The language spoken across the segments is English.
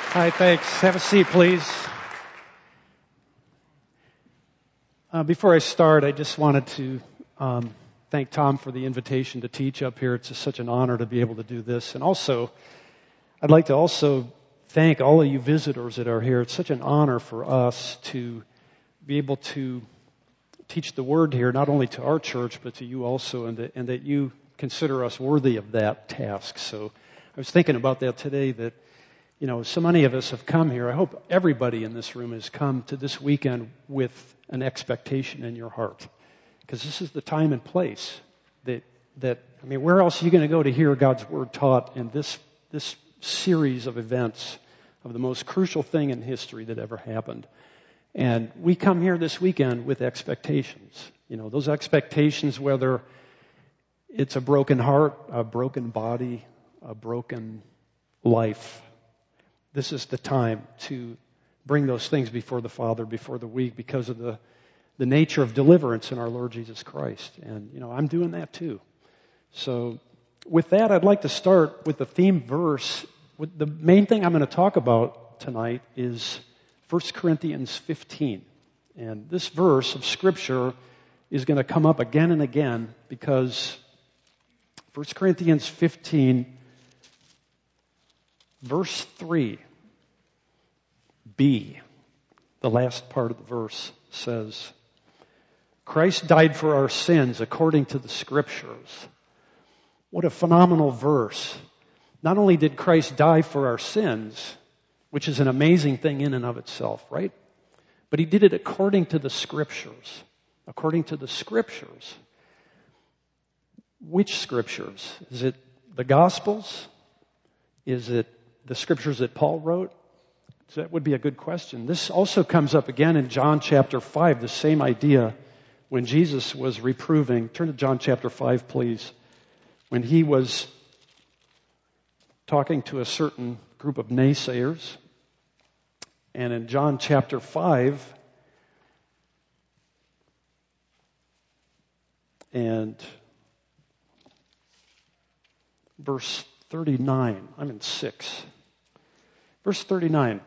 Hi, thanks. Have a seat, please. Before I start, I just wanted to thank Tom for the invitation to teach up here. It's just such an honor to be able to do this. And also, I'd like to also thank all of you visitors that are here. It's such an honor for us to be able to teach the Word here, not only to our church, but to you also, and that you consider us worthy of that task. So I was thinking about that today, that so many of us have come here. I hope everybody in this room has come to this weekend with an expectation in your heart. Because this is the time and place where else are you going to go to hear God's Word taught in this series of events of the most crucial thing in history that ever happened? And we come here this weekend with expectations. Those expectations, whether it's a broken heart, a broken body, a broken life. This is the time to bring those things before the Father, before the week, because of the nature of deliverance in our Lord Jesus Christ. And, I'm doing that too. So with that, I'd like to start with the theme verse. The main thing I'm going to talk about tonight is 1 Corinthians 15. And this verse of Scripture is going to come up again and again because 1 Corinthians 15, verse 3b, the last part of the verse says, Christ died for our sins according to the Scriptures. What a phenomenal verse. Not only did Christ die for our sins, which is an amazing thing in and of itself, right? But He did it according to the Scriptures. According to the Scriptures. Which Scriptures? Is it the Gospels? Is it the Scriptures that Paul wrote? So that would be a good question. This also comes up again in John chapter 5, the same idea when Jesus was reproving. Turn to John chapter 5, please. When He was talking to a certain group of naysayers. And in John chapter 5, and verse 39, I'm in 6. Verse 39,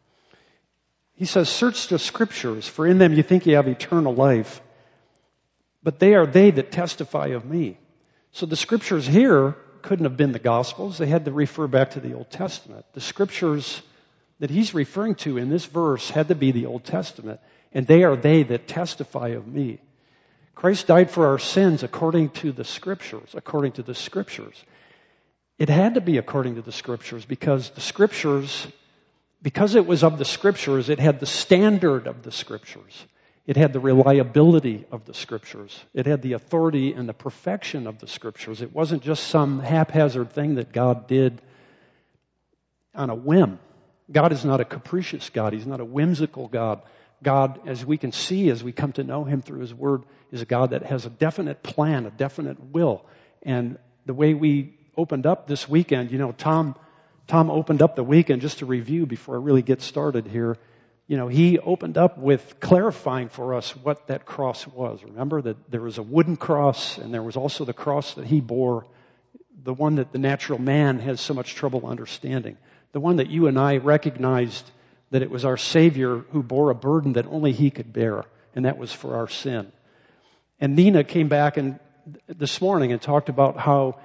He says, search the Scriptures, for in them you think you have eternal life, but they are they that testify of me. So the Scriptures here couldn't have been the Gospels. They had to refer back to the Old Testament. The Scriptures that he's referring to in this verse had to be the Old Testament, and they are they that testify of me. Christ died for our sins according to the Scriptures, according to the Scriptures. It had to be according to the Scriptures because the Scriptures, because it was of the Scriptures, it had the standard of the Scriptures. It had the reliability of the Scriptures. It had the authority and the perfection of the Scriptures. It wasn't just some haphazard thing that God did on a whim. God is not a capricious God. He's not a whimsical God. God, as we can see as we come to know Him through His Word, is a God that has a definite plan, a definite will. And the way we opened up this weekend, Tom opened up the weekend, just to review before I really get started here. He opened up with clarifying for us what that cross was. Remember that there was a wooden cross and there was also the cross that He bore, the one that the natural man has so much trouble understanding. The one that you and I recognized that it was our Savior who bore a burden that only He could bear, and that was for our sin. And Nina came back this morning and talked about how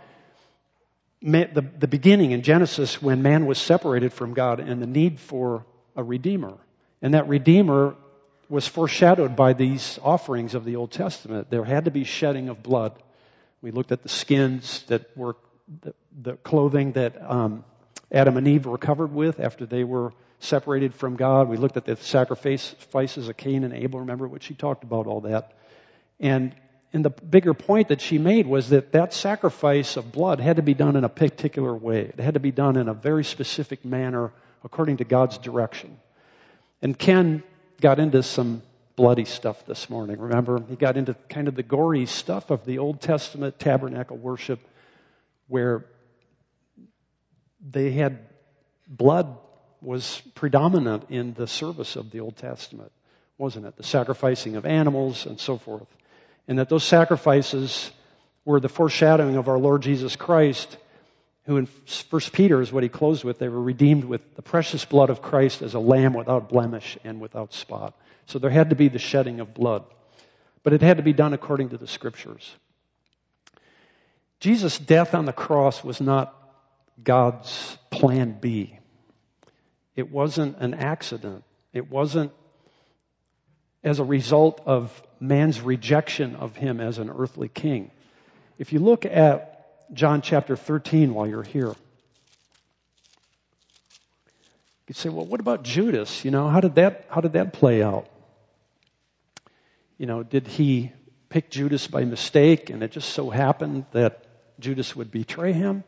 the beginning in Genesis when man was separated from God and the need for a Redeemer. And that Redeemer was foreshadowed by these offerings of the Old Testament. There had to be shedding of blood. We looked at the skins that were the clothing that Adam and Eve were covered with after they were separated from God. We looked at the sacrifices of Cain and Abel. Remember what she talked about, all that. And the bigger point that she made was that sacrifice of blood had to be done in a particular way. It had to be done in a very specific manner according to God's direction. And Ken got into some bloody stuff this morning. Remember, he got into kind of the gory stuff of the Old Testament tabernacle worship where they had blood was predominant in the service of the Old Testament, wasn't it? The sacrificing of animals and so forth. And that those sacrifices were the foreshadowing of our Lord Jesus Christ who in 1 Peter is what he closed with, they were redeemed with the precious blood of Christ as a lamb without blemish and without spot. So there had to be the shedding of blood. But it had to be done according to the Scriptures. Jesus' death on the cross was not God's plan B. It wasn't an accident. It wasn't as a result of man's rejection of him as an earthly king. If you look at John chapter 13 while you're here, you could say, well, what about Judas? How did that play out? Did he pick Judas by mistake and it just so happened that Judas would betray him?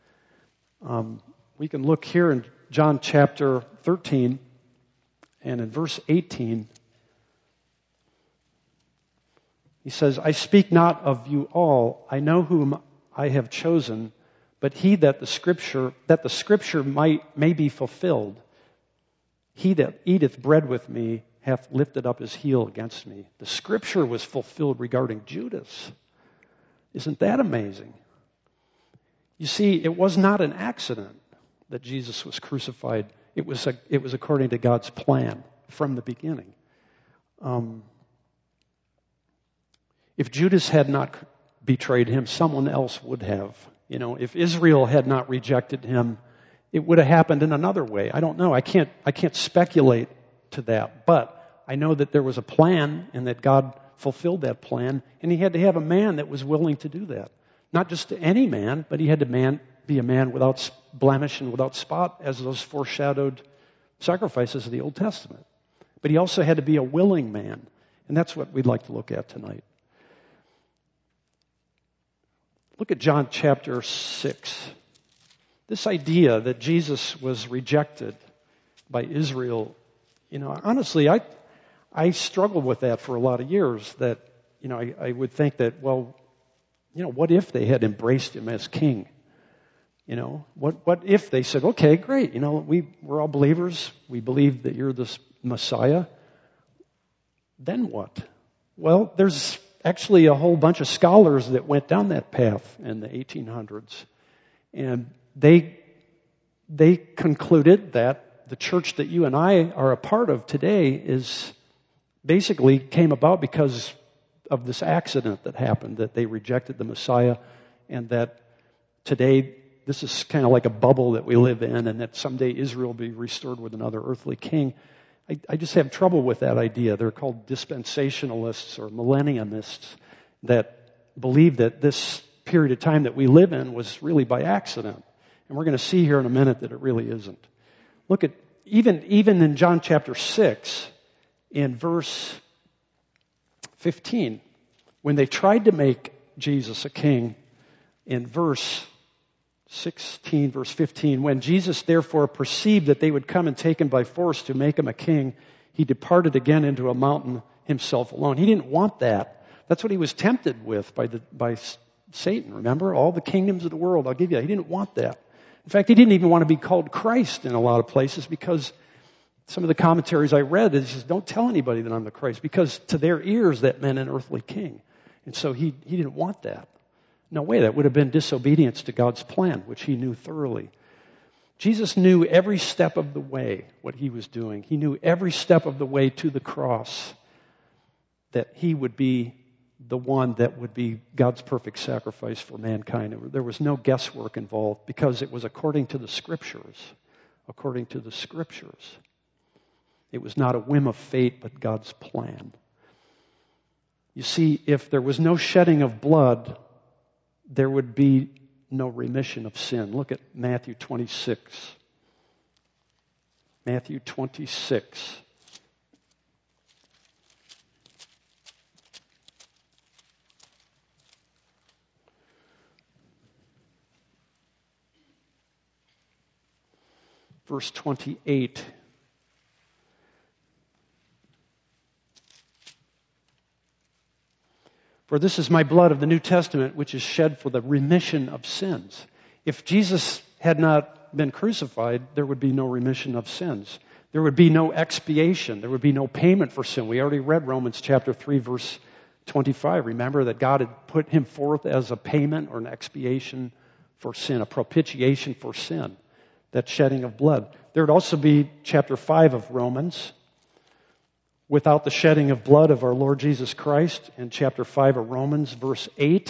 We can look here in John chapter 13 and in verse 18. He says, I speak not of you all. I know whom I have chosen, but he that the scripture may be fulfilled. He that eateth bread with me hath lifted up his heel against me. The scripture was fulfilled regarding Judas. Isn't that amazing? You see, it was not an accident that Jesus was crucified. It was according to God's plan from the beginning. If Judas had not betrayed him, someone else would have. If Israel had not rejected him, it would have happened in another way. I don't know. I can't speculate to that. But I know that there was a plan and that God fulfilled that plan, and he had to have a man that was willing to do that. Not just any man, but he had to be a man without blemish and without spot, as those foreshadowed sacrifices of the Old Testament. But he also had to be a willing man, and that's what we'd like to look at tonight. Look at John chapter 6. This idea that Jesus was rejected by Israel, honestly, I struggled with that for a lot of years. That, I would think that, well, what if they had embraced him as king? What if they said, okay, great, we're all believers. We believe that you're the Messiah. Then what? Well, there's actually a whole bunch of scholars that went down that path in the 1800s. And they concluded that the church that you and I are a part of today is basically came about because of this accident that happened, that they rejected the Messiah, and that today this is kind of like a bubble that we live in, and that someday Israel will be restored with another earthly king. I just have trouble with that idea. They're called dispensationalists or millenniumists that believe that this period of time that we live in was really by accident. And we're going to see here in a minute that it really isn't. Look at, even in John chapter 6, in verse 15, when they tried to make Jesus a king, in verse 16, verse 15, when Jesus therefore perceived that they would come and take him by force to make him a king, he departed again into a mountain himself alone. He didn't want that. That's what he was tempted with by Satan. Remember, all the kingdoms of the world I'll give you. He didn't want that. In fact, he didn't even want to be called Christ in a lot of places, because some of the commentaries I read, it says, don't tell anybody that I'm the Christ, because to their ears that meant an earthly king. And so he didn't want that. No way, that would have been disobedience to God's plan, which he knew thoroughly. Jesus knew every step of the way what he was doing. He knew every step of the way to the cross that he would be the one that would be God's perfect sacrifice for mankind. There was no guesswork involved because it was according to the Scriptures. According to the Scriptures. It was not a whim of fate, but God's plan. You see, if there was no shedding of blood, there would be no remission of sin. Look at Matthew 26. Matthew 26. Verse 28. For this is my blood of the New Testament, which is shed for the remission of sins. If Jesus had not been crucified, there would be no remission of sins. There would be no expiation. There would be no payment for sin. We already read Romans chapter 3, verse 25. Remember that God had put him forth as a payment or an expiation for sin, a propitiation for sin, that shedding of blood. There would also be chapter 5 of Romans, without the shedding of blood of our Lord Jesus Christ, and chapter 5 of Romans, verse 8.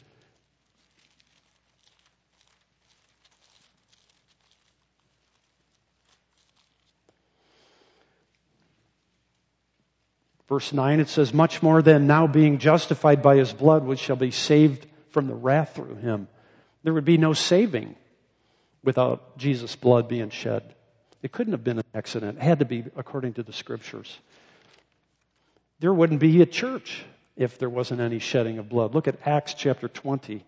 Verse 9, it says, much more than now being justified by his blood, which shall be saved from the wrath through him. There would be no saving without Jesus' blood being shed. It couldn't have been an accident. It had to be according to the Scriptures. There wouldn't be a church if there wasn't any shedding of blood. Look at Acts chapter 20.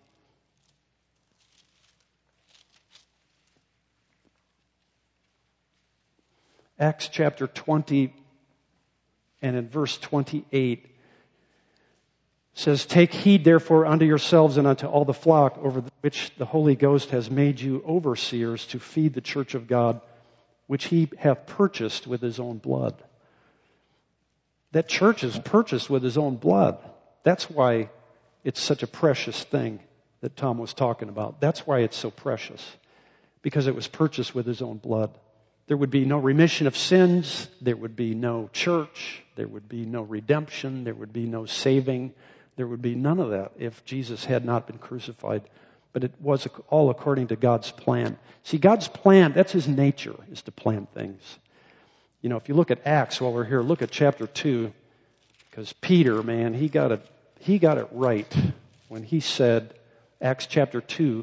Acts chapter 20 and in verse 28 says, take heed therefore unto yourselves and unto all the flock over which the Holy Ghost has made you overseers to feed the church of God, which he hath purchased with his own blood. That church is purchased with his own blood. That's why it's such a precious thing that Tom was talking about. That's why it's so precious, because it was purchased with his own blood. There would be no remission of sins. There would be no church. There would be no redemption. There would be no saving. There would be none of that if Jesus had not been crucified. But it was all according to God's plan. See, God's plan, that's his nature, is to plan things. You know, if you look at Acts while we're here, look at chapter 2. Because Peter, man, he got it right when he said, Acts chapter 2,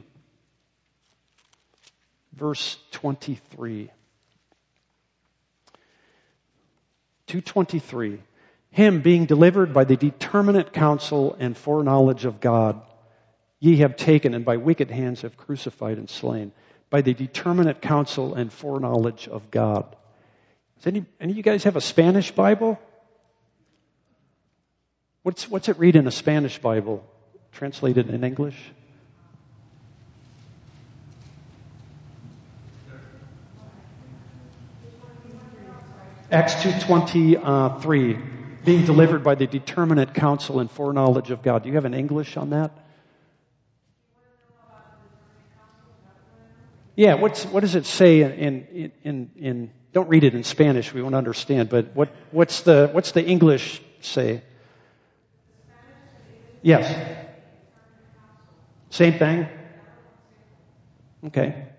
verse 23. 2:23, him being delivered by the determinate counsel and foreknowledge of God, ye have taken and by wicked hands have crucified and slain. By the determinate counsel and foreknowledge of God. Does any of you guys have a Spanish Bible? What's it read in a Spanish Bible? Translated in English? Acts 2:23, being delivered by the determinate counsel and foreknowledge of God. Do you have an English on that? Yeah, what does it say in don't read it in Spanish, we won't understand, but what's the English say? Yes. Same thing? Okay.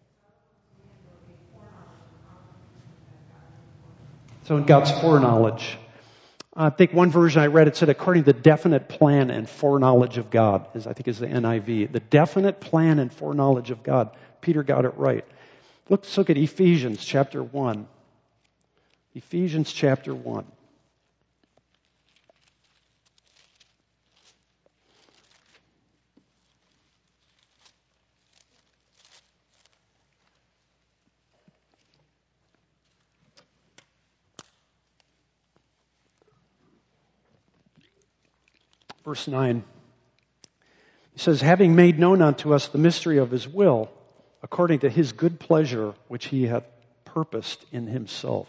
So in God's foreknowledge. I think one version I read, it said, according to the definite plan and foreknowledge of God, I think is the NIV. The definite plan and foreknowledge of God. Peter got it right. Let's look at Ephesians chapter 1. Ephesians chapter 1. Verse 9, he says, having made known unto us the mystery of his will, according to his good pleasure, which he hath purposed in himself.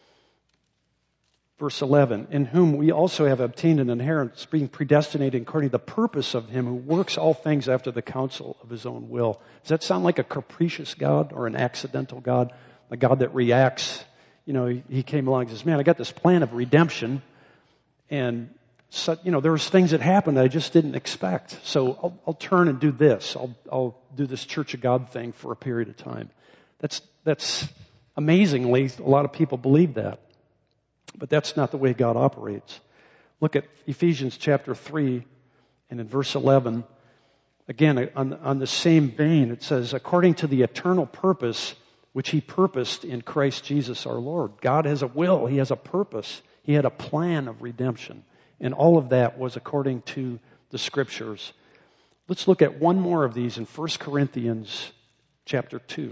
Verse 11, in whom we also have obtained an inheritance, being predestinated according to the purpose of him who works all things after the counsel of his own will. Does that sound like a capricious God or an accidental God? A God that reacts? You know, he came along and says, man, I got this plan of redemption, and so, you know, there was things that happened that I just didn't expect. So I'll turn and do this. I'll do this Church of God thing for a period of time. That's amazingly, a lot of people believe that. But that's not the way God operates. Look at Ephesians chapter 3 and in verse 11. Again, on the same vein, it says, according to the eternal purpose which he purposed in Christ Jesus our Lord. God has a will. He has a purpose. He had a plan of redemption. And all of that was according to the Scriptures. Let's look at one more of these in 1 Corinthians chapter 2.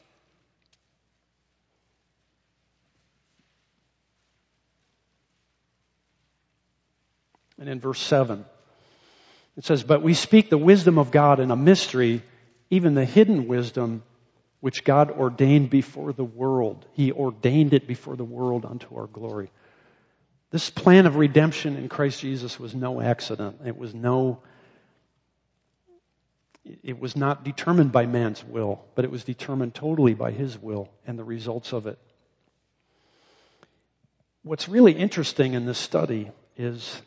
And in verse 7, it says, but we speak the wisdom of God in a mystery, even the hidden wisdom which God ordained before the world. He ordained it before the world unto our glory. This plan of redemption in Christ Jesus was no accident. It It was not determined by man's will, but it was determined totally by his will and the results of it. What's really interesting in this study is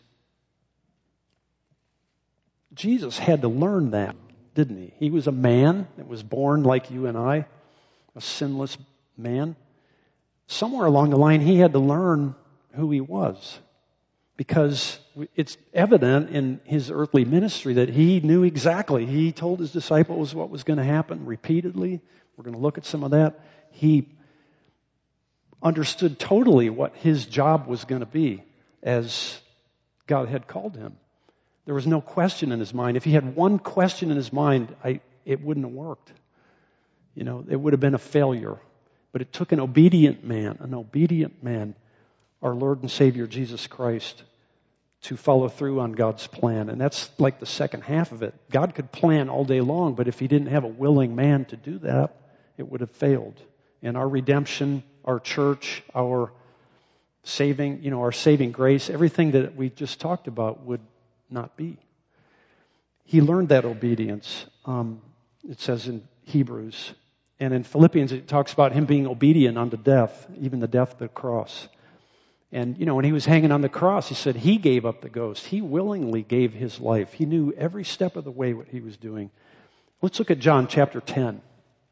Jesus had to learn that, didn't he? He was a man that was born like you and I, a sinless man. Somewhere along the line, he had to learn who he was, because it's evident in his earthly ministry that he knew exactly. He told his disciples what was going to happen repeatedly. We're going to look at some of that. He understood totally what his job was going to be as God had called him. There was no question in his mind. If he had one question in his mind, it wouldn't have worked. It would have been a failure. But it took an obedient man, our Lord and Savior Jesus Christ, to follow through on God's plan. And that's like the second half of it. God could plan all day long, but if he didn't have a willing man to do that, it would have failed. And our redemption, our church, our saving grace, everything that we just talked about would not be. He learned that obedience, it says in Hebrews. And in Philippians, it talks about him being obedient unto death, even the death of the cross. And, when he was hanging on the cross, he said he gave up the ghost. He willingly gave his life. He knew every step of the way what he was doing. Let's look at John chapter 10.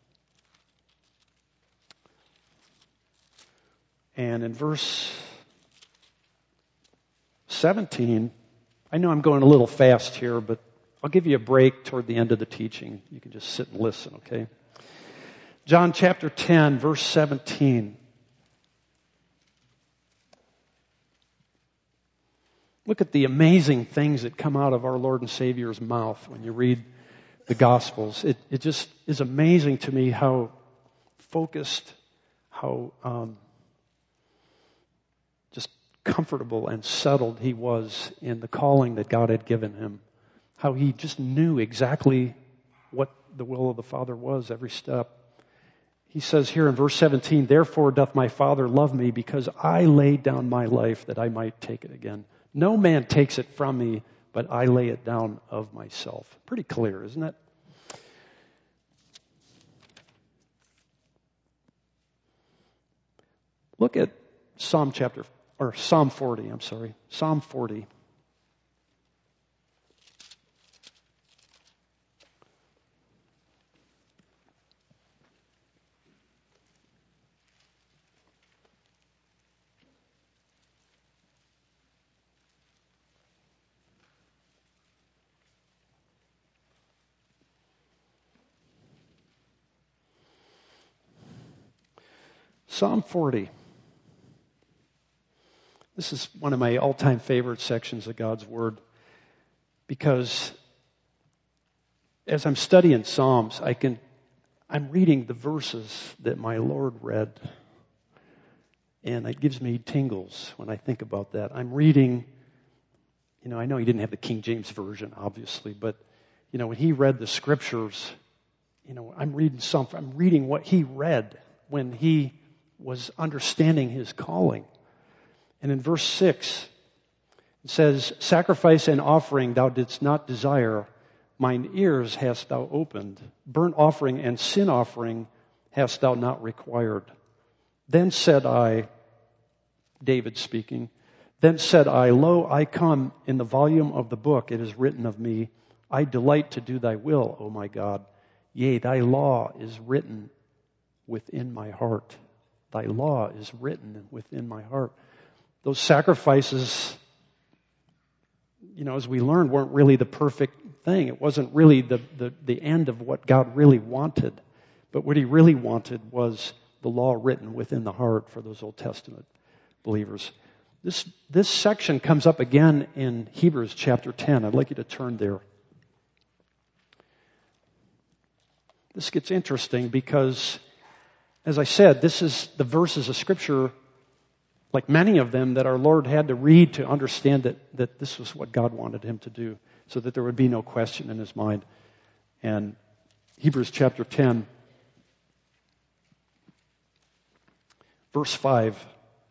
And in verse 17, I know I'm going a little fast here, but I'll give you a break toward the end of the teaching. You can just sit and listen, okay? John chapter 10, verse 17. Look at the amazing things that come out of our Lord and Savior's mouth when you read the Gospels. It just is amazing to me how focused, how just comfortable and settled he was in the calling that God had given him. How he just knew exactly what the will of the Father was every step. He says here in verse 17, "Therefore doth my Father love me, because I laid down my life that I might take it again. No man takes it from me, but I lay it down of myself." Pretty clear, isn't it? Look at Psalm 40, Psalm 40. Psalm 40. This is one of my all-time favorite sections of God's Word, because as I'm studying Psalms, I'm reading the verses that my Lord read, and it gives me tingles when I think about that. I'm reading, I know he didn't have the King James Version, obviously, but, when he read the Scriptures, I'm reading what he read when he was understanding his calling. And in verse 6, it says, "Sacrifice and offering thou didst not desire, mine ears hast thou opened. Burnt offering and sin offering hast thou not required. Then said I," David speaking, "Then said I, Lo, I come, in the volume of the book it is written of me, I delight to do thy will, O my God. Yea, thy law is written within my heart." Thy law is written within my heart. Those sacrifices, as we learned, weren't really the perfect thing. It wasn't really the end of what God really wanted. But what he really wanted was the law written within the heart for those Old Testament believers. This section comes up again in Hebrews chapter 10. I'd like you to turn there. This gets interesting because, as I said, this is the verses of Scripture, like many of them, that our Lord had to read to understand that this was what God wanted him to do, so that there would be no question in his mind. And Hebrews chapter 10, verse 5.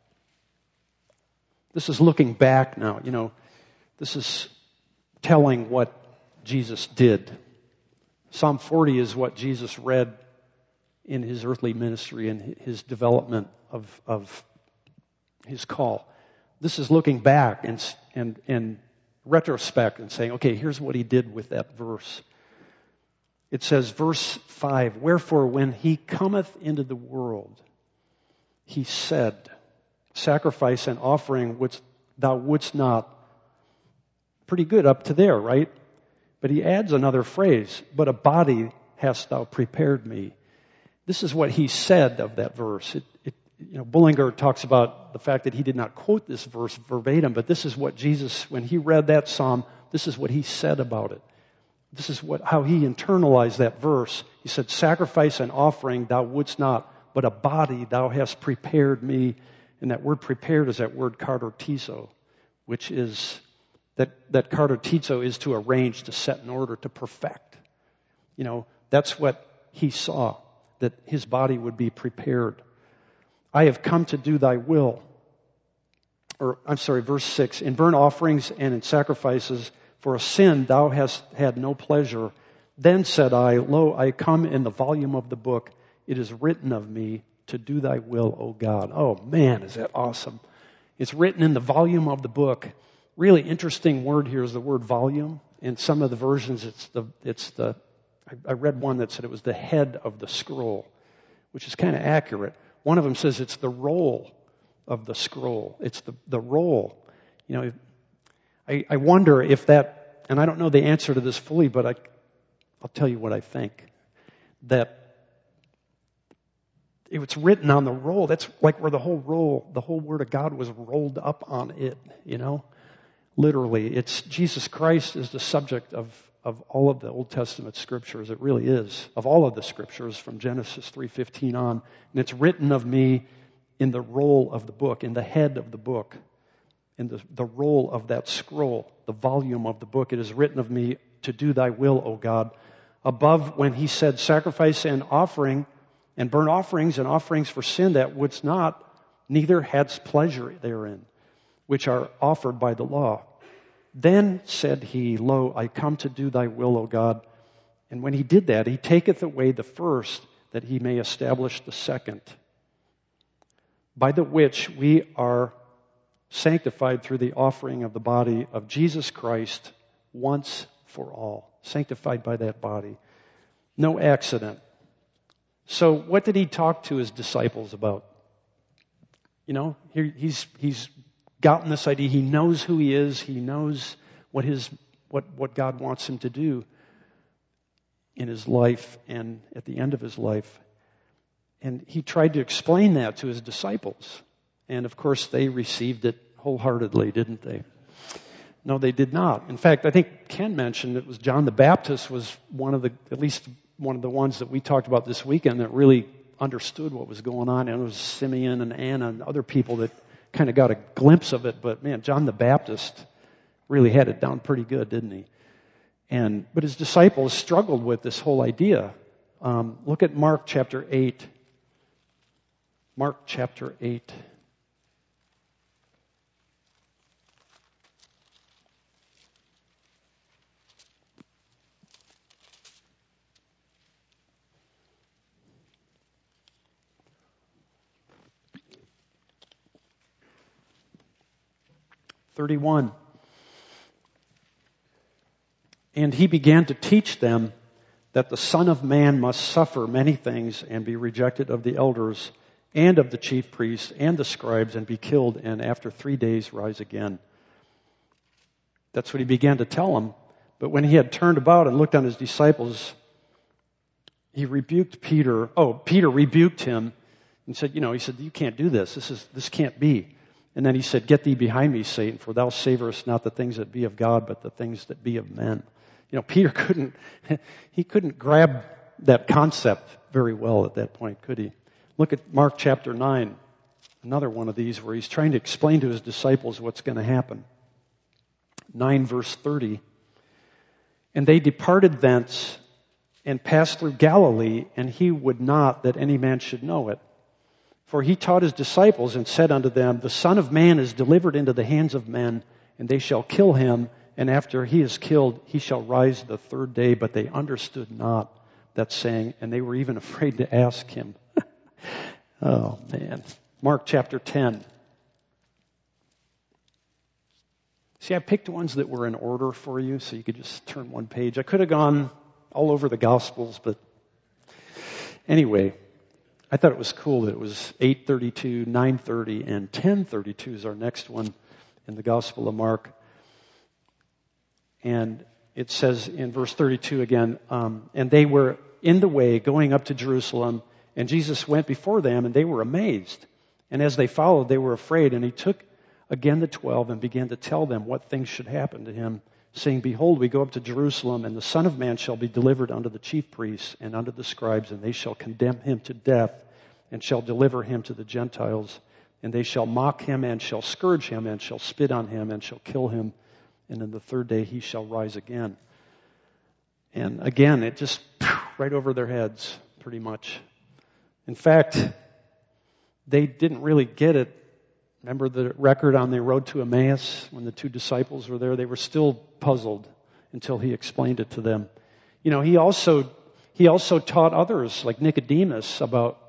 This is looking back now. This is telling what Jesus did. Psalm 40 is what Jesus read in his earthly ministry and his development of his call. This is looking back and retrospect and saying, okay, here's what he did with that verse. It says, verse 5, wherefore when he cometh into the world, he said, sacrifice and offering which thou wouldst not. Pretty good up to there, right? But he adds another phrase, but a body hast thou prepared me. This is what he said of that verse. Bullinger talks about the fact that he did not quote this verse verbatim, but this is what Jesus, when he read that psalm, this is what he said about it. This is how he internalized that verse. He said, sacrifice and offering thou wouldst not, but a body thou hast prepared me. And that word prepared is that word katartizo, which is, that katartizo is to arrange, to set in order, to perfect. That's what he saw, that his body would be prepared. I have come to do thy will. Verse 6. In burnt offerings and in sacrifices for a sin thou hast had no pleasure. Then said I, lo, I come in the volume of the book. It is written of me to do thy will, O God. Oh man, is that awesome. It's written in the volume of the book. Really interesting word here is the word volume. In some of the versions, I read one that said it was the head of the scroll, which is kind of accurate. One of them says it's the roll of the scroll. It's the roll. I wonder if that, and I don't know the answer to this fully, but I'll tell you what I think. That it's written on the roll. That's like where the whole Word of God was rolled up on it, Literally. It's Jesus Christ is the subject of all of the Old Testament scriptures. It really is. Of all of the scriptures from Genesis 3:15 on. And it's written of me in the roll of the book, in the head of the book, in the roll of that scroll, the volume of the book. It is written of me to do thy will, O God. Above, when he said sacrifice and offering and burnt offerings and offerings for sin that wouldst not, neither hadst pleasure therein, which are offered by the law. Then said he, lo, I come to do thy will, O God. And when he did that, he taketh away the first, that he may establish the second, by the which we are sanctified through the offering of the body of Jesus Christ once for all. Sanctified by that body. No accident. So what did he talk to his disciples about? He's gotten this idea. He knows who he is. He knows what God wants him to do in his life and at the end of his life. And he tried to explain that to his disciples. And of course, they received it wholeheartedly, didn't they? No, they did not. In fact, I think Ken mentioned it was John the Baptist was at least one of the ones that we talked about this weekend that really understood what was going on. And it was Simeon and Anna and other people that kind of got a glimpse of it. But man, John the Baptist really had it down pretty good, didn't he? But his disciples struggled with this whole idea. Look at Mark chapter 8. Mark chapter 8. (31) And he began to teach them that the Son of Man must suffer many things and be rejected of the elders and of the chief priests and the scribes and be killed and after 3 days rise again. That's what he began to tell them. But when he had turned about and looked on his disciples, he rebuked Peter. Peter rebuked him and said, he said, you can't do this. This can't be. And then he said, get thee behind me, Satan, for thou savorest not the things that be of God, but the things that be of men. Peter couldn't grab that concept very well at that point, could he? Look at Mark chapter 9, another one of these where he's trying to explain to his disciples what's going to happen. 9 verse 30. And they departed thence and passed through Galilee, and he would not that any man should know it. For he taught his disciples and said unto them, the Son of Man is delivered into the hands of men, and they shall kill him, and after he is killed, he shall rise the third day. But they understood not that saying, and they were even afraid to ask him. Oh, man. Mark chapter 10. See, I picked ones that were in order for you, so you could just turn one page. I could have gone all over the Gospels, but anyway, I thought it was cool that it was 8:32, 9:30, and 10:32 is our next one in the Gospel of Mark. And it says in verse 32 again, and they were in the way going up to Jerusalem, and Jesus went before them, and they were amazed. And as they followed, they were afraid, and he took again the 12 and began to tell them what things should happen to him, saying, Behold, we go up to Jerusalem, and the Son of Man shall be delivered unto the chief priests and unto the scribes, and they shall condemn him to death, and shall deliver him to the Gentiles. And they shall mock him, and shall scourge him, and shall spit on him, and shall kill him. And in the third day he shall rise again. And again, it just right over their heads, pretty much. In fact, they didn't really get it. Remember the record on the road to Emmaus when the two disciples were there? They were still puzzled until he explained it to them. You know, he also taught others, like Nicodemus, about,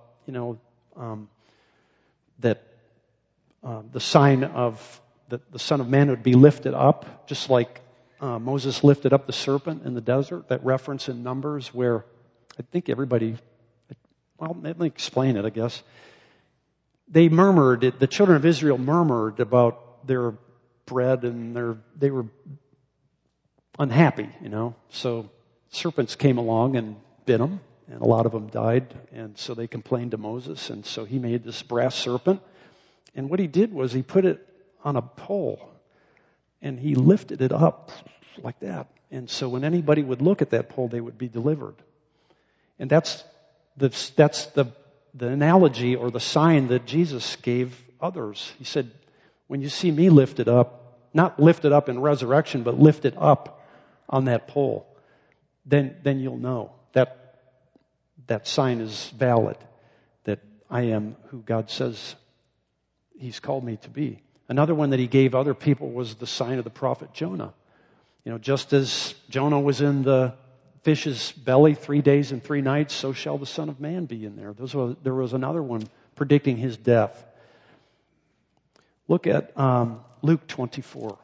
that the sign of the Son of Man would be lifted up, just like Moses lifted up the serpent in the desert. That reference in Numbers where I think everybody, well, let me explain it, I guess. They murmured, the children of Israel murmured about their bread, and they were unhappy, So serpents came along and bit them, and a lot of them died, and so they complained to Moses, and so he made this brass serpent. And what he did was he put it on a pole, and he lifted it up like that. And so when anybody would look at that pole, they would be delivered. And that's the analogy or the sign that Jesus gave others. He said, when you see me lifted up, not lifted up in resurrection, but lifted up on that pole, then you'll know that sign is valid, that I am who God says he's called me to be. Another one that he gave other people was the sign of the prophet Jonah. Just as Jonah was in the fish's belly 3 days and 3 nights, so shall the Son of Man be in there. There was another one predicting his death. Look at Luke 24.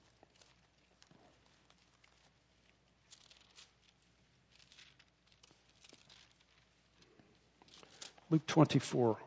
Luke 24.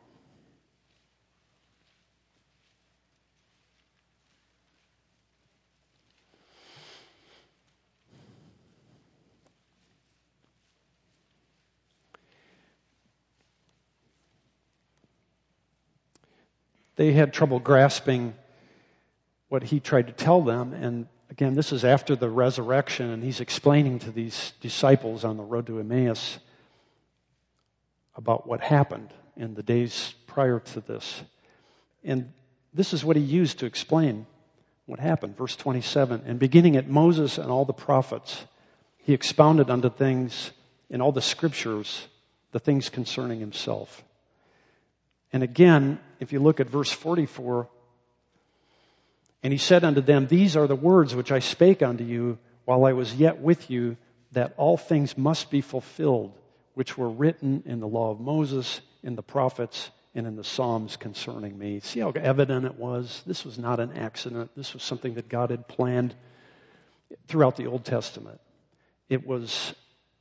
They had trouble grasping what he tried to tell them. And again, this is after the resurrection, and he's explaining to these disciples on the road to Emmaus about what happened in the days prior to this. And this is what he used to explain what happened. Verse 27, and beginning at Moses and all the prophets, he expounded unto things in all the scriptures, the things concerning himself. And again, if you look at verse 44, and he said unto them, These are the words which I spake unto you while I was yet with you, that all things must be fulfilled, which were written in the law of Moses, in the prophets, and in the Psalms concerning me. See how evident it was? This was not an accident. This was something that God had planned throughout the Old Testament. It was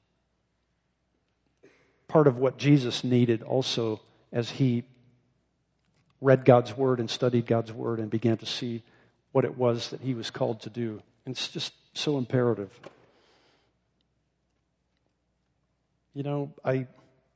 part of what Jesus needed also as he read God's Word and studied God's Word and began to see what it was that he was called to do. And it's just so imperative. I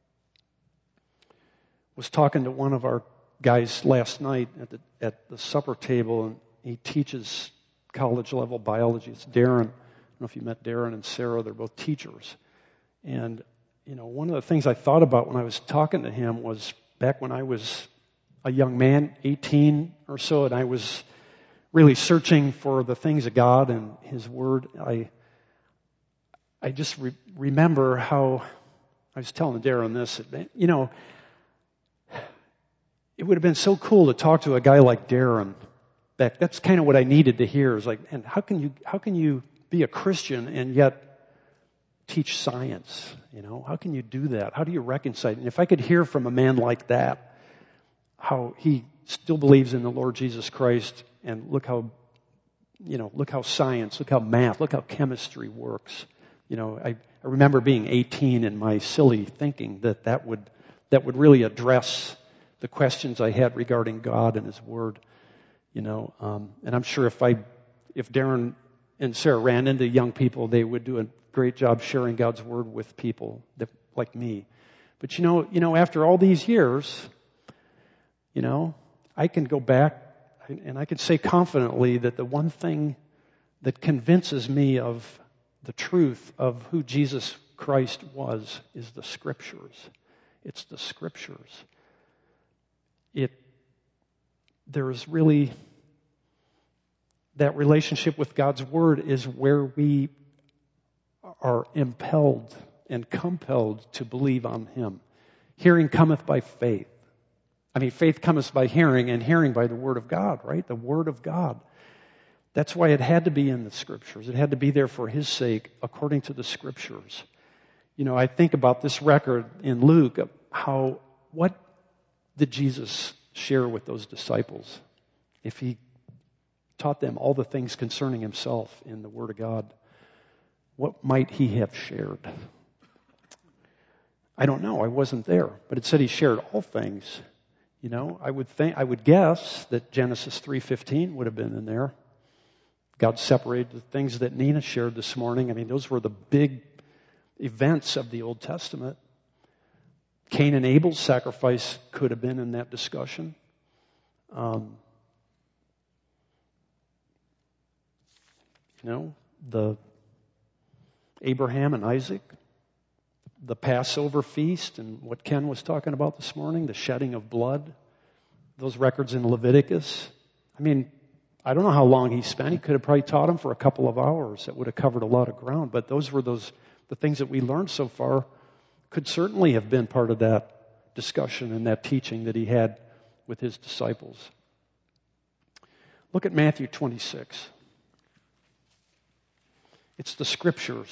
was talking to one of our guys last night at the supper table, and he teaches college-level biology. It's Darren. I don't know if you met Darren and Sarah. They're both teachers. And, one of the things I thought about when I was talking to him was back when I was a young man, 18 or so, and I was really searching for the things of God and His Word. I just remember how I was telling Darren this. It would have been so cool to talk to a guy like Darren back. That's kind of what I needed to hear. Is like, and how can you be a Christian and yet teach science? You know, how can you do that? How do you reconcile? And if I could hear from a man like that, how he still believes in the Lord Jesus Christ, and look how science, look how math, look how chemistry works. You know, I remember being 18 and my silly thinking that would really address the questions I had regarding God and His Word. You know, and I'm sure if Darren and Sarah ran into young people, they would do a great job sharing God's Word with people like me. But you know, after all these years, you know, I can go back and I can say confidently that the one thing that convinces me of the truth of who Jesus Christ was is the Scriptures. It's the Scriptures. There is really that relationship with God's Word is where we are impelled and compelled to believe on Him. Hearing cometh by faith. I mean, faith cometh by hearing, and hearing by the Word of God, right? The Word of God. That's why it had to be in the Scriptures. It had to be there for His sake, according to the Scriptures. You know, I think about this record in Luke, what did Jesus share with those disciples? If He taught them all the things concerning Himself in the Word of God, what might He have shared? I don't know. I wasn't there. But it said He shared all things. You know, I would guess that Genesis 3:15 would have been in there. God separated the things that Nina shared this morning. I mean, those were the big events of the Old Testament. Cain and Abel's sacrifice could have been in that discussion. The Abraham and Isaac, the Passover feast, and what Ken was talking about this morning, the shedding of blood, those records in Leviticus. I mean, I don't know how long he spent. He could have probably taught them for a couple of hours. That would have covered a lot of ground. But those were the things that we learned so far could certainly have been part of that discussion and that teaching that he had with his disciples. Look at Matthew 26. It's the Scriptures.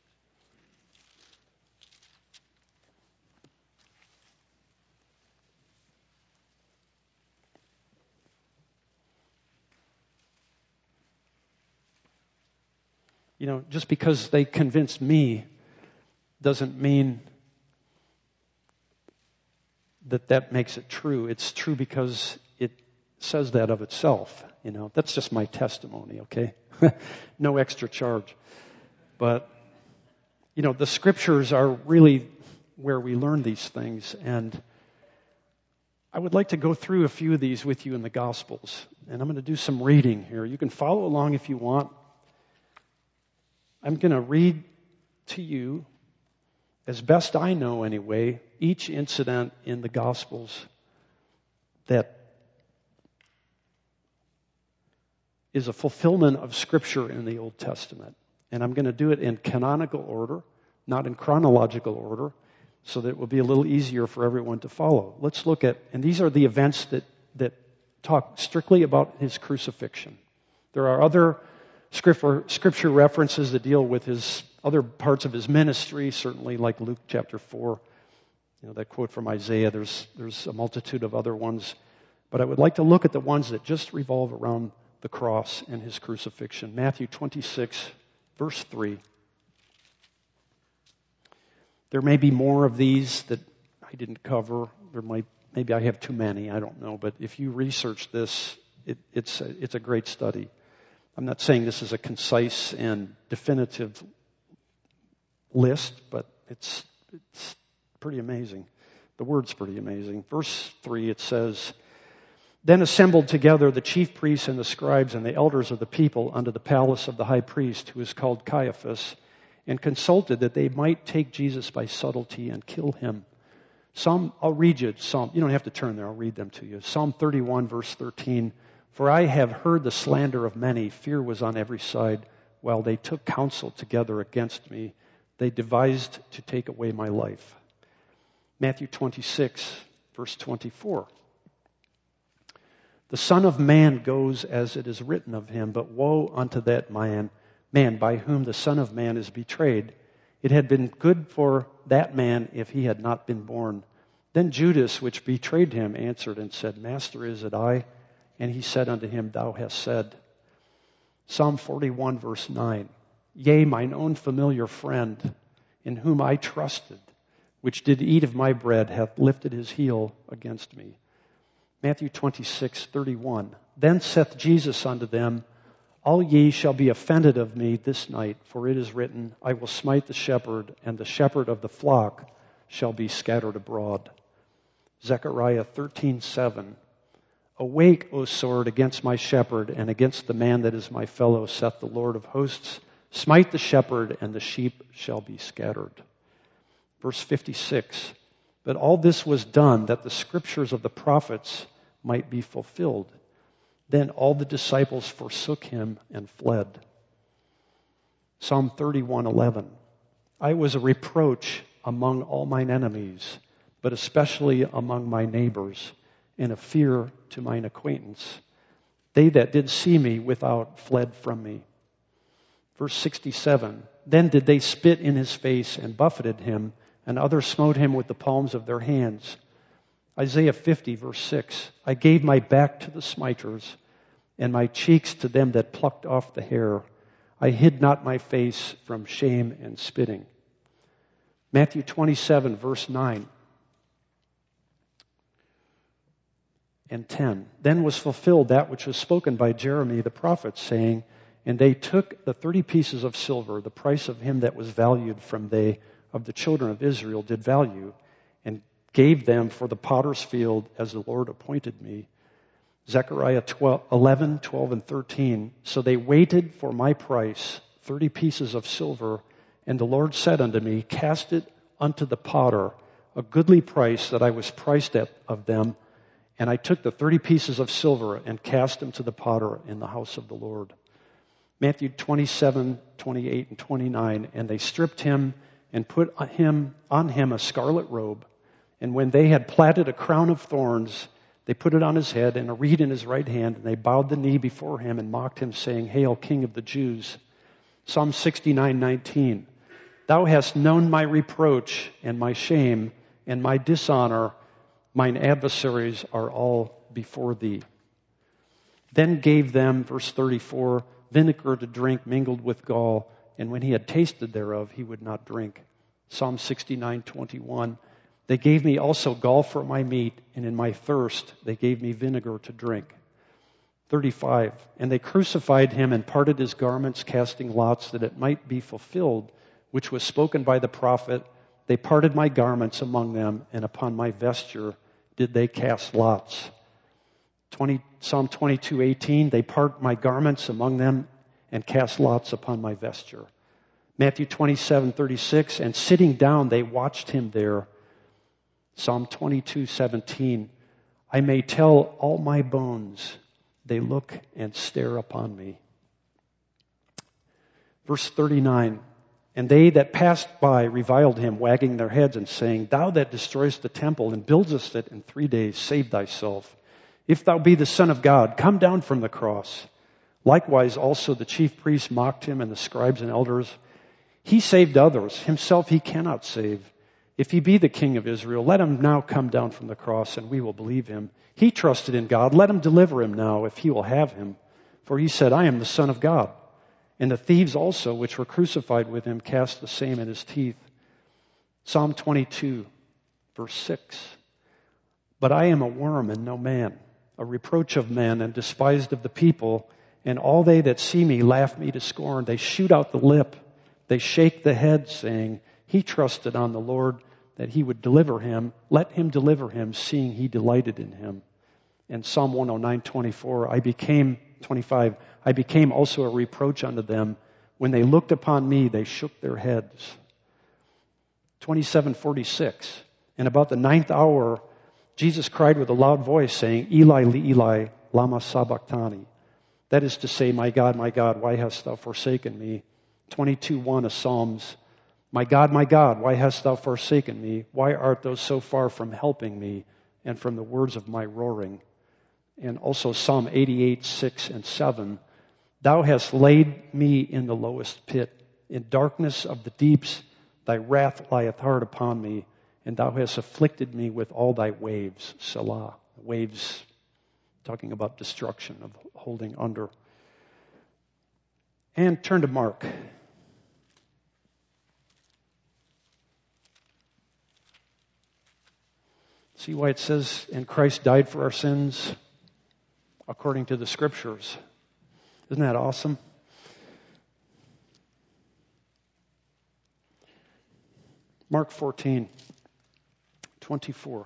You know, just because they convinced me doesn't mean that makes it true. It's true because it says that of itself. You know, that's just my testimony, okay? No extra charge. But, you know, the Scriptures are really where we learn these things. And I would like to go through a few of these with you in the Gospels. And I'm going to do some reading here. You can follow along if you want. I'm going to read to you, as best I know anyway, each incident in the Gospels that is a fulfillment of Scripture in the Old Testament. And I'm going to do it in canonical order, not in chronological order, so that it will be a little easier for everyone to follow. Let's look at, and these are the events that talk strictly about His crucifixion. There are other Scripture references that deal with His other parts of His ministry, certainly like Luke chapter 4. You know, that quote from Isaiah, there's a multitude of other ones. But I would like to look at the ones that just revolve around the cross and His crucifixion. Matthew 26, verse 3. There may be more of these that I didn't cover. Maybe I have too many, I don't know. But if you research this, it's a great study. I'm not saying this is a concise and definitive list, but it's pretty amazing. The word's pretty amazing. Verse 3, it says, Then assembled together the chief priests and the scribes and the elders of the people unto the palace of the high priest, who is called Caiaphas, and consulted that they might take Jesus by subtlety and kill Him. I'll read you Psalm. You don't have to turn there. I'll read them to you. Psalm 31, verse 13. For I have heard the slander of many. Fear was on every side. While they took counsel together against me, they devised to take away my life. Matthew 26, verse 24. The Son of Man goes as it is written of him, but woe unto that man by whom the Son of Man is betrayed. It had been good for that man if he had not been born. Then Judas, which betrayed him, answered and said, Master, is it I? And he said unto him, Thou hast said. Psalm 41, verse 9. Yea, mine own familiar friend, in whom I trusted, which did eat of my bread, hath lifted his heel against me. Matthew 26:31. Then saith Jesus unto them, All ye shall be offended of me this night, for it is written, I will smite the shepherd, and the shepherd of the flock shall be scattered abroad. Zechariah 13:7. Awake, O sword, against my shepherd, and against the man that is my fellow, saith the Lord of hosts. Smite the shepherd, and the sheep shall be scattered. Verse 56. But all this was done that the scriptures of the prophets might be fulfilled. Then all the disciples forsook him and fled. Psalm 31:11. I was a reproach among all mine enemies, but especially among my neighbors, and a fear to mine acquaintance. They that did see me without fled from me. Verse 67. Then did they spit in his face and buffeted him, and others smote him with the palms of their hands. Isaiah 50, verse 6. I gave my back to the smiters, and my cheeks to them that plucked off the hair. I hid not my face from shame and spitting. Matthew 27, verse 9 and 10. Then was fulfilled that which was spoken by Jeremy the prophet, saying, And they took the 30 pieces of silver, the price of him that was valued from they of the children of Israel did value, and gave them for the potter's field as the Lord appointed me. Zechariah 11, 12, and 13. So they waited for my price, 30 pieces of silver, and the Lord said unto me, Cast it unto the potter, a goodly price that I was priced at of them. And I took the 30 pieces of silver and cast them to the potter in the house of the Lord. Matthew 27, 28, and 29. And they stripped him and put on him a scarlet robe. And when they had platted a crown of thorns, they put it on his head and a reed in his right hand. And they bowed the knee before him and mocked him, saying, Hail, King of the Jews. Psalm 69:19. Thou hast known my reproach and my shame and my dishonor. Mine adversaries are all before thee. Then gave them, verse 34, vinegar to drink mingled with gall. And when he had tasted thereof, he would not drink. Psalm 69:21. They gave me also gall for my meat, and in my thirst they gave me vinegar to drink. 35. And they crucified him and parted his garments, casting lots, that it might be fulfilled, which was spoken by the prophet. They parted my garments among them, and upon my vesture did they cast lots. Psalm 22:18. They part my garments among them, and cast lots upon my vesture. Matthew 27:36. And sitting down, they watched him there. Psalm 22:17. I may tell all my bones, they look and stare upon me. Verse 39. And they that passed by reviled him, wagging their heads and saying, Thou that destroyest the temple and buildest it in 3 days, save thyself. If thou be the Son of God, come down from the cross. Likewise also the chief priests mocked him, and the scribes and elders. He saved others, himself he cannot save. If he be the King of Israel, let him now come down from the cross, and we will believe him. He trusted in God, let him deliver him now, if he will have him. For he said, I am the Son of God. And the thieves also, which were crucified with him, cast the same in his teeth. Psalm 22, verse 6. But I am a worm and no man, a reproach of men and despised of the people. And all they that see me laugh me to scorn. They shoot out the lip. They shake the head, saying, He trusted on the Lord that he would deliver him. Let him deliver him, seeing he delighted in him. And Psalm 109:24, I became also a reproach unto them. When they looked upon me, they shook their heads. 27:46, and about the 9th hour, Jesus cried with a loud voice, saying, Eli, Eli, lama sabachthani. That is to say, my God, why hast thou forsaken me? 22:1 of Psalms, my God, why hast thou forsaken me? Why art thou so far from helping me and from the words of my roaring? And also Psalm 88, 6 and 7. Thou hast laid me in the lowest pit. In darkness of the deeps, thy wrath lieth hard upon me, and thou hast afflicted me with all thy waves. Selah. Waves, talking about destruction, of holding under. And turn to Mark. See why it says, and Christ died for our sins according to the Scriptures. Isn't that awesome? Mark 14, 24.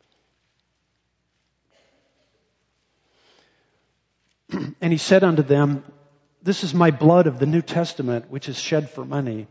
And he said unto them, this is my blood of the New Testament, which is shed for many.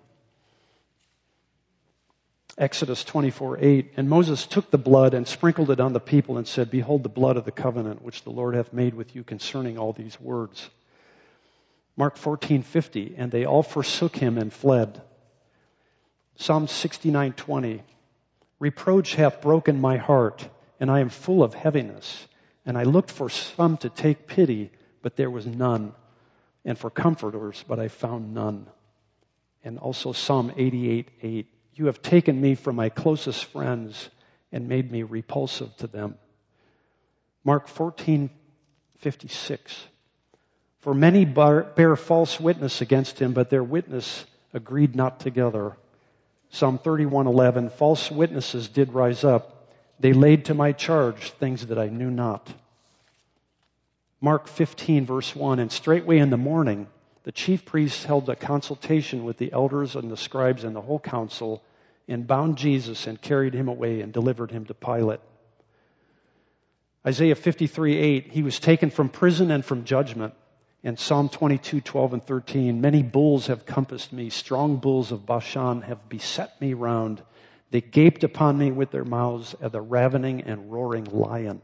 Exodus 24:8. And Moses took the blood and sprinkled it on the people and said, behold the blood of the covenant which the Lord hath made with you concerning all these words. Mark 14:50. And they all forsook him and fled. Psalm 69:20. Reproach hath broken my heart, and I am full of heaviness. And I looked for some to take pity, but there was none. And for comforters, but I found none. And also Psalm 88:8. You have taken me from my closest friends and made me repulsive to them. Mark 14:56. For many bear false witness against him, but their witness agreed not together. Psalm 31:11. False witnesses did rise up. They laid to my charge things that I knew not. Mark 15, verse 1. And straightway in the morning, the chief priests held a consultation with the elders and the scribes and the whole council, and bound Jesus and carried him away and delivered him to Pilate. Isaiah 53:8. He was taken from prison and from judgment. And Psalm 22:12 and 13. Many bulls have compassed me. Strong bulls of Bashan have beset me round. They gaped upon me with their mouths as a ravening and roaring lion.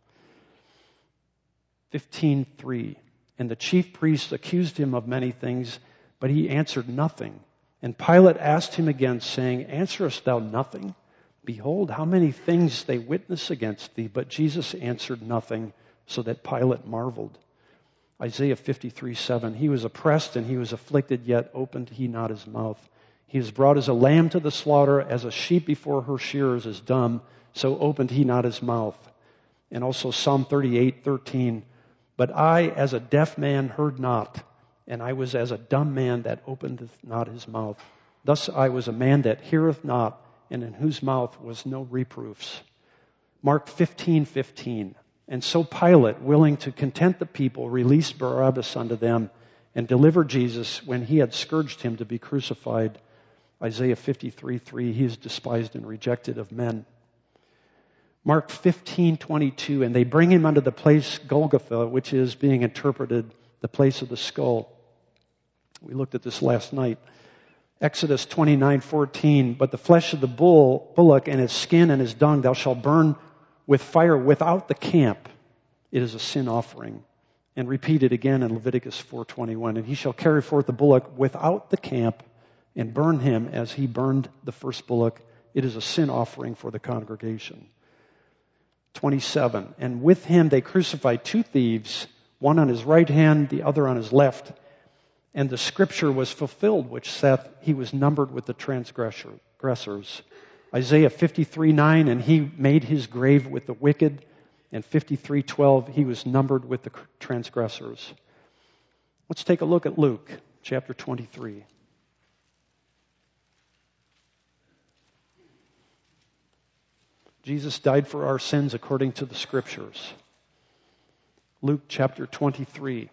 15:3. And the chief priests accused him of many things, but he answered nothing. And Pilate asked him again, saying, answerest thou nothing? Behold, how many things they witness against thee. But Jesus answered nothing, so that Pilate marveled. Isaiah 53:7. He was oppressed and he was afflicted, yet opened he not his mouth. He is brought as a lamb to the slaughter, as a sheep before her shearers is dumb, so opened he not his mouth. And also Psalm 38:13. But I, as a deaf man, heard not, and I was as a dumb man that opened not his mouth. Thus I was a man that heareth not, and in whose mouth was no reproofs. Mark 15:15. And so Pilate, willing to content the people, released Barabbas unto them, and delivered Jesus when he had scourged him to be crucified. Isaiah 53:3. He is despised and rejected of men. Mark 15:22. And they bring him unto the place Golgotha, which is being interpreted the place of the skull. We looked at this last night. Exodus 29:14. But the flesh of the bullock and his skin and his dung thou shalt burn with fire without the camp. It is a sin offering. And repeated again in Leviticus 4:21. And he shall carry forth the bullock without the camp and burn him as he burned the first bullock. It is a sin offering for the congregation. 27. And with him they crucified two thieves, one on his right hand, the other on his left. And the scripture was fulfilled, which saith, he was numbered with the transgressors. Isaiah 53:9. And he made his grave with the wicked. And 53:12. He was numbered with the transgressors. Let's take a look at Luke chapter 23. Jesus died for our sins according to the Scriptures. Luke chapter 23.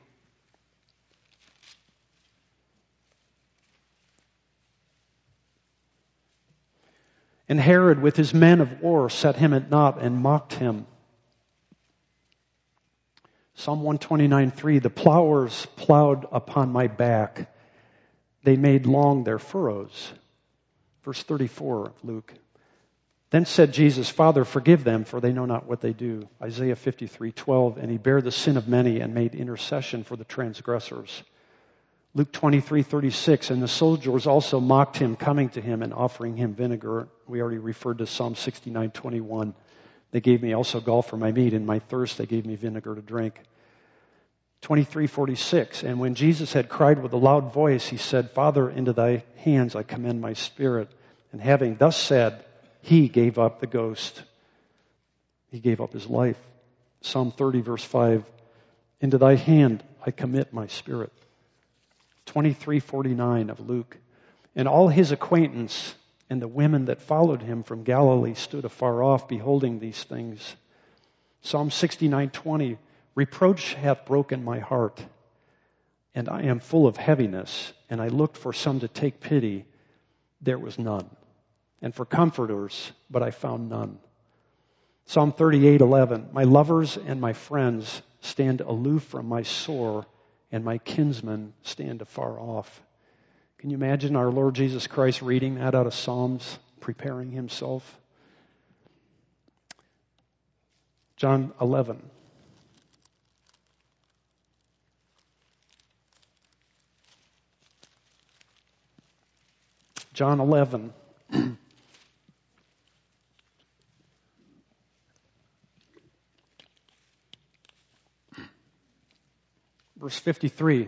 And Herod with his men of war set him at naught and mocked him. Psalm 129:3. The plowers plowed upon my back. They made long their furrows. Verse 34 of Luke. Then said Jesus, Father, forgive them, for they know not what they do. Isaiah 53:12. And he bare the sin of many and made intercession for the transgressors. Luke 23:36. And the soldiers also mocked him, coming to him and offering him vinegar. We already referred to Psalm 69:21. They gave me also gall for my meat. In my thirst they gave me vinegar to drink. 23:46, and when Jesus had cried with a loud voice, he said, Father, into thy hands I commend my spirit. And having thus said, he gave up the ghost. He gave up his life. Psalm 30, verse 5, into thy hand I commit my spirit. 23:49 of Luke, and all his acquaintance and the women that followed him from Galilee stood afar off, beholding these things. Psalm 69:20, reproach hath broken my heart, and I am full of heaviness, and I looked for some to take pity. There was none. And for comforters, but I found none. Psalm 38:11, my lovers and my friends stand aloof from my sore, and my kinsmen stand afar off. Can you imagine our Lord Jesus Christ reading that out of Psalms, preparing himself? John 11. John 11. Verse 53.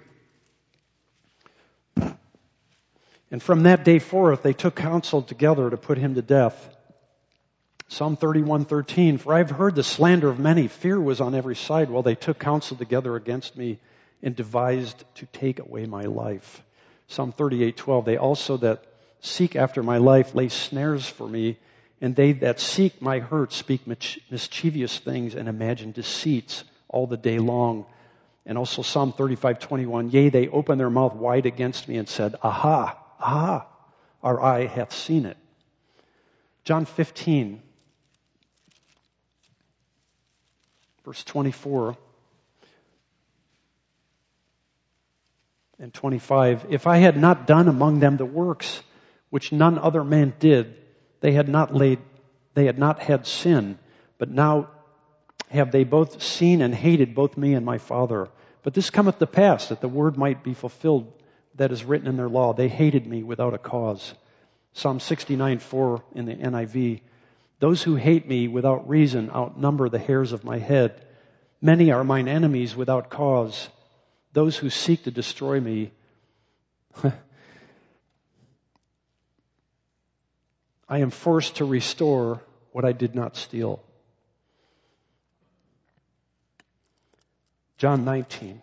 And from that day forth they took counsel together to put him to death. Psalm 31:13, for I have heard the slander of many. Fear was on every side while they took counsel together against me and devised to take away my life. Psalm 38:12, they also that seek after my life lay snares for me, and they that seek my hurt speak mischievous things and imagine deceits all the day long. And also Psalm 35:21, yea, they opened their mouth wide against me and said, aha, aha, our eye hath seen it. John 15, verse 24 and 25, if I had not done among them the works which none other man did, they had not had sin, but now have they both seen and hated both me and my Father. But this cometh to pass, that the word might be fulfilled that is written in their law. They hated me without a cause. Psalm 69:4 in the NIV. Those who hate me without reason outnumber the hairs of my head. Many are mine enemies without cause. Those who seek to destroy me. I am forced to restore what I did not steal. John 19.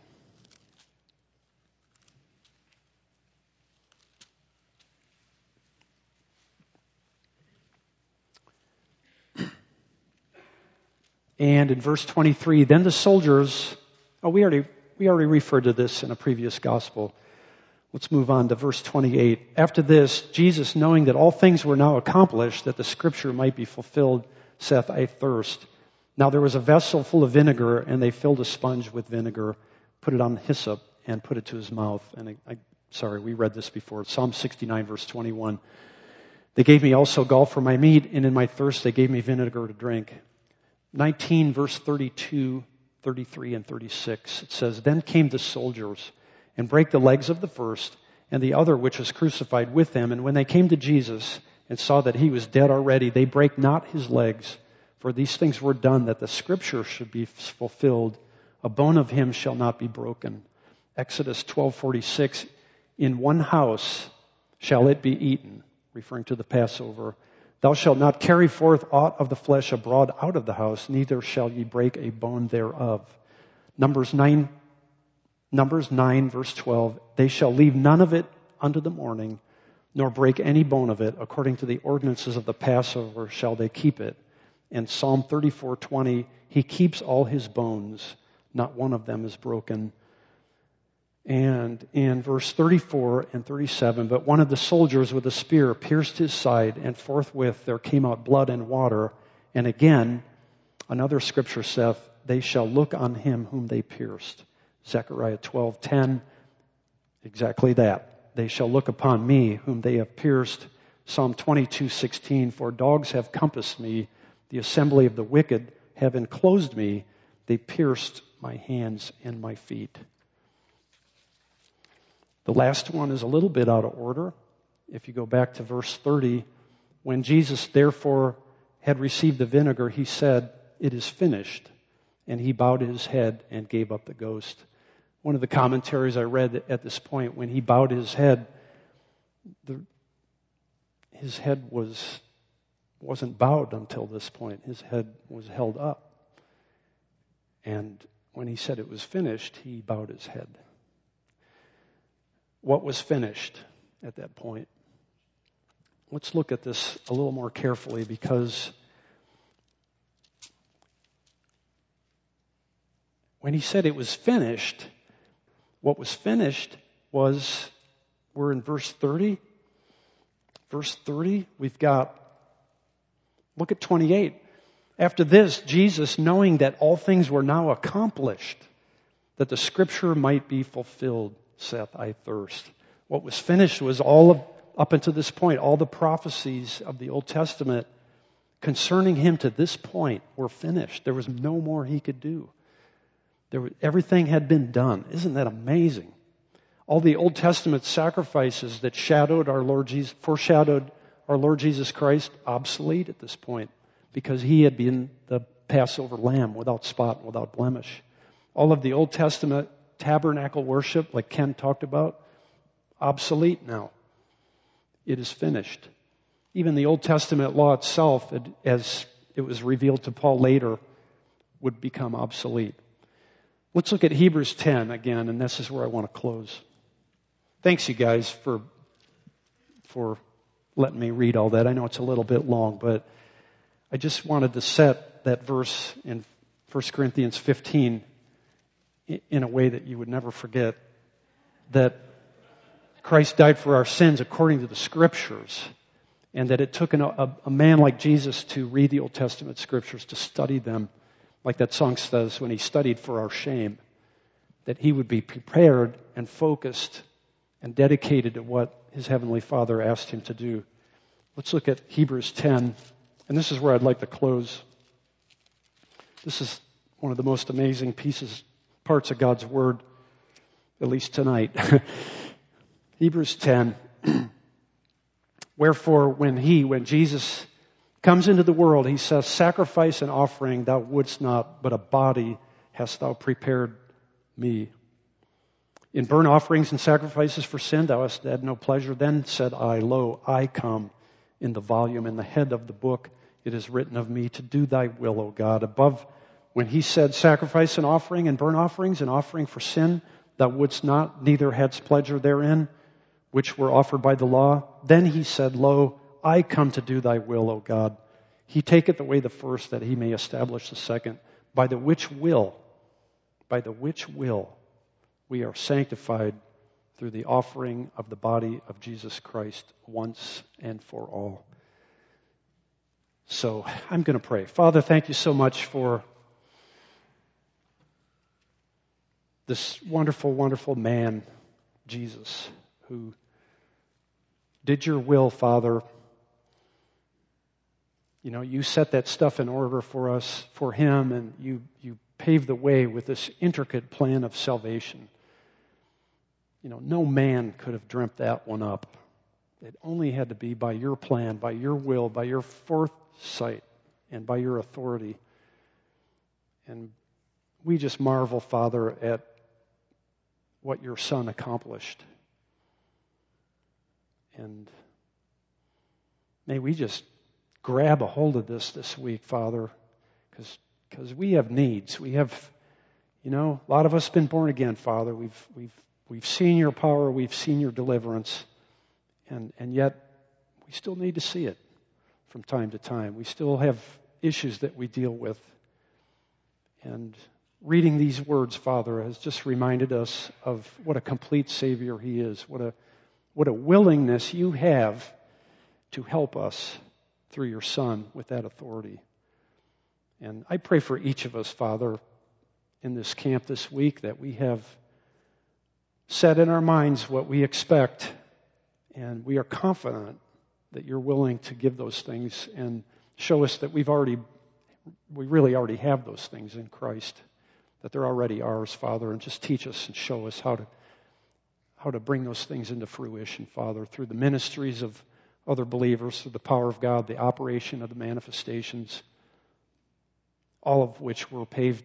And in verse 23, then the soldiers, we already referred to this in a previous gospel. Let's move on to verse 28. After this, Jesus, knowing that all things were now accomplished, that the scripture might be fulfilled, saith, I thirst. Now there was a vessel full of vinegar, and they filled a sponge with vinegar, put it on hyssop, and put it to his mouth. And we read this before. Psalm 69, verse 21. They gave me also gall for my meat, and in my thirst they gave me vinegar to drink. 19, verse 32, 33, and 36. It says, then came the soldiers, and brake the legs of the first, and the other which was crucified with him. And when they came to Jesus, and saw that he was dead already, they brake not his legs. For these things were done that the scripture should be fulfilled. A bone of him shall not be broken. Exodus 12:46. In one house shall it be eaten, referring to the Passover. Thou shalt not carry forth aught of the flesh abroad out of the house, neither shall ye break a bone thereof. Numbers 9, verse 12. They shall leave none of it unto the morning, nor break any bone of it. According to the ordinances of the Passover shall they keep it. And Psalm 34:20, he keeps all his bones, not one of them is broken. And in verse 34 and 37, but one of the soldiers with a spear pierced his side, and forthwith there came out blood and water. And again, another scripture saith, they shall look on him whom they pierced. Zechariah 12:10, exactly that. They shall look upon me whom they have pierced. Psalm 22:16, for dogs have compassed me, the assembly of the wicked have enclosed me. They pierced my hands and my feet. The last one is a little bit out of order. If you go back to verse 30, when Jesus therefore had received the vinegar, he said, "It is finished." And he bowed his head and gave up the ghost. One of the commentaries I read at this point, when he bowed his head wasn't bowed until this point. His head was held up. And when he said it was finished, he bowed his head. What was finished at that point? Let's look at this a little more carefully, because when he said it was finished, what was finished was, we're in verse 30. Verse 30, we've got, look at 28. After this, Jesus, knowing that all things were now accomplished, that the scripture might be fulfilled, saith, "I thirst." What was finished was up until this point, all the prophecies of the Old Testament concerning him to this point were finished. There was no more he could do. Everything had been done. Isn't that amazing? All the Old Testament sacrifices that foreshadowed our Lord Jesus Christ, obsolete at this point, because he had been the Passover lamb without spot and without blemish. All of the Old Testament tabernacle worship, like Ken talked about, obsolete now. It is finished. Even the Old Testament law itself, as it was revealed to Paul later, would become obsolete. Let's look at Hebrews 10 again, and this is where I want to close. Thanks, you guys, for letting me read all that. I know it's a little bit long, but I just wanted to set that verse in 1 Corinthians 15 in a way that you would never forget, that Christ died for our sins according to the Scriptures, and that it took a man like Jesus to read the Old Testament Scriptures, to study them, like that song says, when he studied for our shame, that he would be prepared and focused and dedicated to what his Heavenly Father asked him to do. Let's look at Hebrews 10, and this is where I'd like to close. This is one of the most amazing parts of God's Word, at least tonight. Hebrews 10. Wherefore, when Jesus comes into the world, he says, "Sacrifice and offering thou wouldst not, but a body hast thou prepared me. In burnt offerings and sacrifices for sin thou hast had no pleasure. Then said I, Lo, I come. In the volume, in the head of the book, it is written of me to do thy will, O God." Above, when he said sacrifice and offering and burnt offerings and offering for sin, thou wouldst not, neither hadst pleasure therein, which were offered by the law. Then he said, Lo, I come to do thy will, O God. He taketh away the first, that he may establish the second, by the which will we are sanctified through the offering of the body of Jesus Christ once and for all. So I'm going to pray. Father, thank you so much for this wonderful, wonderful man, Jesus, who did your will, Father. You know, you set that stuff in order for us, for him, and you paved the way with this intricate plan of salvation. You know, no man could have dreamt that one up. It only had to be by your plan, by your will, by your foresight, and by your authority. And we just marvel, Father, at what your Son accomplished. And may we just grab a hold of this week, Father, because we have needs. We have, a lot of us have been born again, Father. We've seen your power, we've seen your deliverance, and yet we still need to see it from time to time. We still have issues that we deal with. And reading these words, Father, has just reminded us of what a complete Savior he is, what a willingness you have to help us through your Son with that authority. And I pray for each of us, Father, in this camp this week, that we have set in our minds what we expect, and we are confident that you're willing to give those things and show us that we really already have those things in Christ, that they're already ours, Father, and just teach us and show us how to bring those things into fruition, Father, through the ministries of other believers through the power of God, the operation of the manifestations, all of which were paved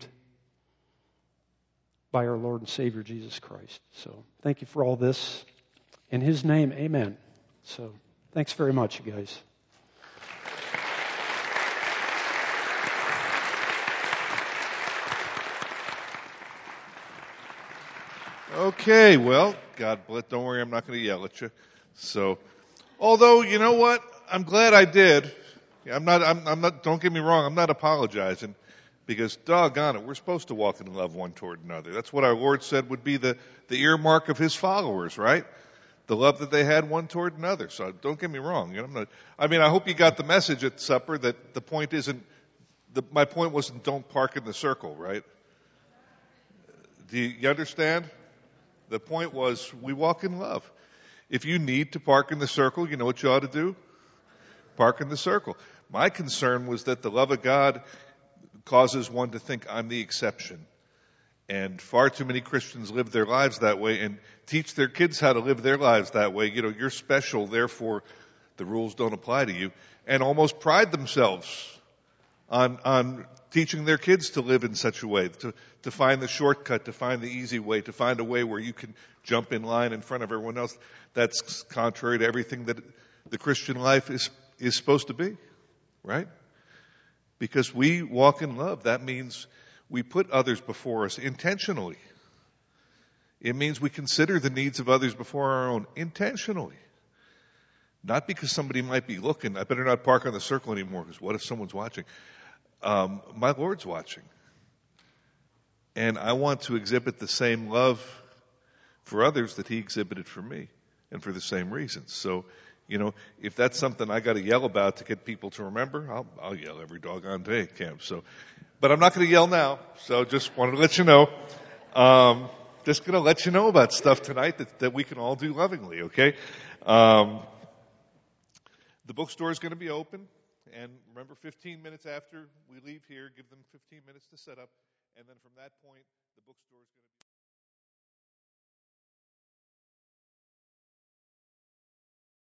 by our Lord and Savior Jesus Christ. So thank you for all this. In His name, amen. So thanks very much, you guys. Okay, well, God bless. Don't worry, I'm not going to yell at you. So, although, you know what? I'm glad I did. I'm not, don't get me wrong, I'm not apologizing because doggone it, we're supposed to walk in love one toward another. That's what our Lord said would be the earmark of His followers, right? The love that they had one toward another. So don't get me wrong. I hope you got the message at supper that the point isn't, my point wasn't don't park in the circle, right? Do you understand? The point was we walk in love. If you need to park in the circle, you know what you ought to do? Park in the circle. My concern was that the love of God causes one to think I'm the exception. And far too many Christians live their lives that way and teach their kids how to live their lives that way. You know, you're special, therefore the rules don't apply to you. And almost pride themselves on teaching their kids to live in such a way, to find the shortcut, to find the easy way, to find a way where you can jump in line in front of everyone else. That's contrary to everything that the Christian life is supposed to be, right? Because we walk in love. That means we put others before us intentionally. It means we consider the needs of others before our own intentionally. Not because somebody might be looking. I better not park on the circle anymore because what if someone's watching? My Lord's watching. And I want to exhibit the same love for others that He exhibited for me, and for the same reasons. So, you know, if that's something I got to yell about to get people to remember, I'll yell every doggone day at camp. So, but I'm not going to yell now. So just wanted to let you know. Just going to let you know about stuff tonight that we can all do lovingly, okay? The bookstore is going to be open. And remember, 15 minutes after we leave here, give them 15 minutes to set up. And then from that point, the bookstore is going to be